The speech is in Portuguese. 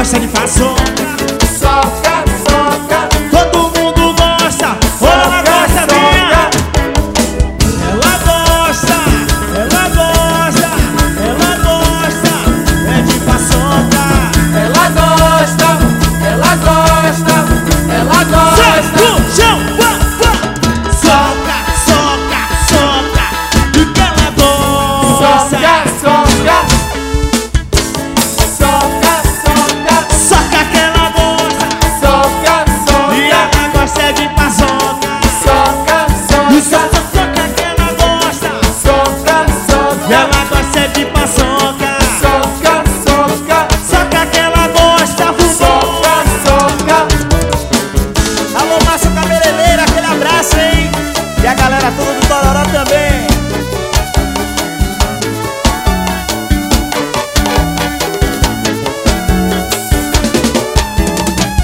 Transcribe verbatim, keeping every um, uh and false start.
gosta de paçoca. Soca, soca. Todo mundo gosta, ou ela gosta minha. Ela gosta, ela gosta, ela gosta, é de paçoca. Ela gosta, ela gosta, ela gosta. No chão, vá, vá. Soca, soca, soca, e que ela gosta. Soca, soca. Soca, soca. Soca que ela gosta, Soca, e soca. ela gosta de paçoca. Soca, E soca. soca, soca que ela gosta, Soca, e soca. ela gosta de paçoca. Soca, soca. Soca que ela gosta, Soca, soca. alô, Márcio Cabeleireiro, aquele abraço, hein? E a galera toda do Tororó também.